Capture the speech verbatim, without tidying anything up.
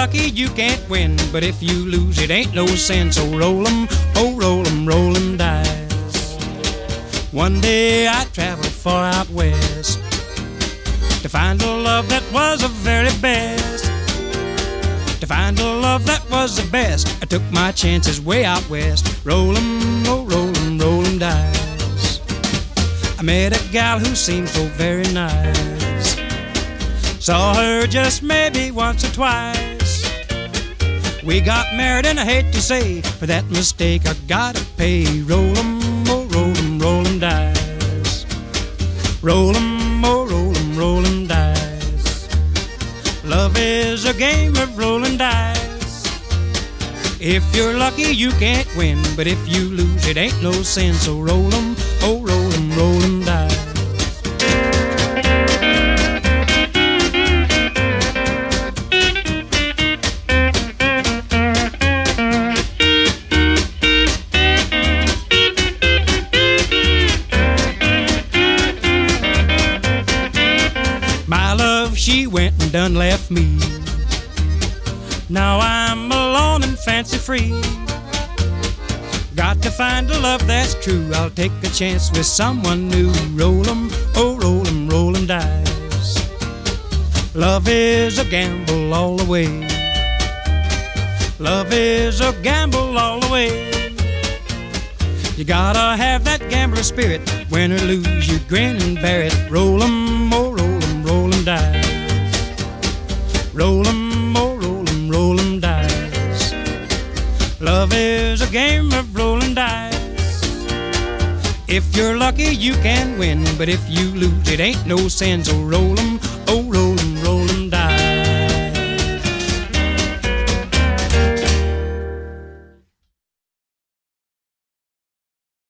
lucky, you can't win. But if you lose, it ain't no sin. So roll 'em, oh roll 'em, roll 'em dice. One day I traveled far out west to find a love that was the very best. To find a love that was the best, I took my chances way out west. Roll 'em, oh roll 'em, roll 'em dice. I met a gal who seemed so very nice. Saw her just maybe once or twice. We got married and I hate to say, for that mistake I gotta pay. Roll 'em, oh roll 'em, roll 'em dice. Roll 'em, oh roll 'em, roll 'em dice. Love is a game of rolling dice. If you're lucky, you can't win. But if you lose, it ain't no sin. So roll 'em, oh roll 'em, roll 'em dice. She went and done left me. Now I'm alone and fancy free. Got to find a love that's true. I'll take a chance with someone new. Roll 'em, oh roll 'em, roll 'em dice. Love is a gamble all the way. Love is a gamble all the way. You gotta have that gambler spirit. Win or lose, you grin and bear it. Roll 'em, oh roll 'em, roll 'em dice. Roll 'em, oh roll 'em, roll 'em dice. Love is a game of rolling dice. If you're lucky, you can win. But if you lose, it ain't no sin. So roll 'em,